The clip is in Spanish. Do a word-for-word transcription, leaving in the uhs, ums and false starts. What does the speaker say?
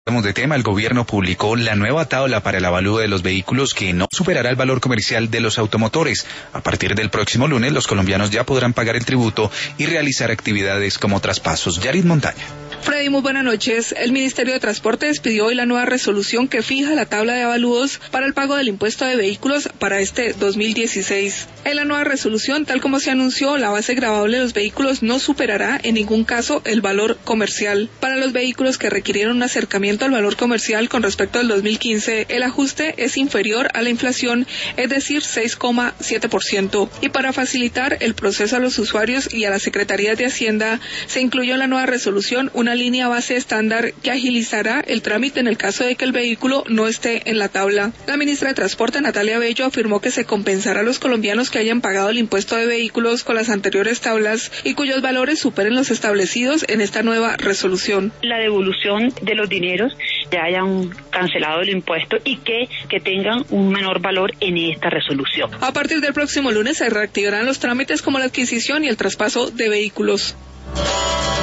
De tema, el gobierno publicó la nueva tabla para el avalúo de los vehículos que no superará el valor comercial de los automotores. A partir del próximo lunes, los colombianos ya podrán pagar el tributo y realizar actividades como traspasos. Yarit Montaña. Freddy, muy buenas noches. El Ministerio de Transporte despidió hoy la nueva resolución que fija la tabla de avalúos para el pago del impuesto de vehículos para este dos mil dieciséis. En la nueva resolución, tal como se anunció, la base gravable de los vehículos no superará en ningún caso el valor comercial. Para los vehículos que requirieron un acercamiento al valor comercial con respecto al dos mil quince, el ajuste es inferior a la inflación, es decir, seis coma siete por ciento. Y para facilitar el proceso a los usuarios y a las secretarías de Hacienda, se incluyó en la nueva resolución una línea base estándar que agilizará el trámite en el caso de que el vehículo no esté en la tabla. La ministra de Transporte, Natalia Bello, afirmó que se compensará a los colombianos que hayan pagado el impuesto de vehículos con las anteriores tablas y cuyos valores superen los establecidos en esta nueva resolución. La devolución de los dineros ya hayan cancelado el impuesto y que, que tengan un menor valor en esta resolución. A partir del próximo lunes se reactivarán los trámites como la adquisición y el traspaso de vehículos.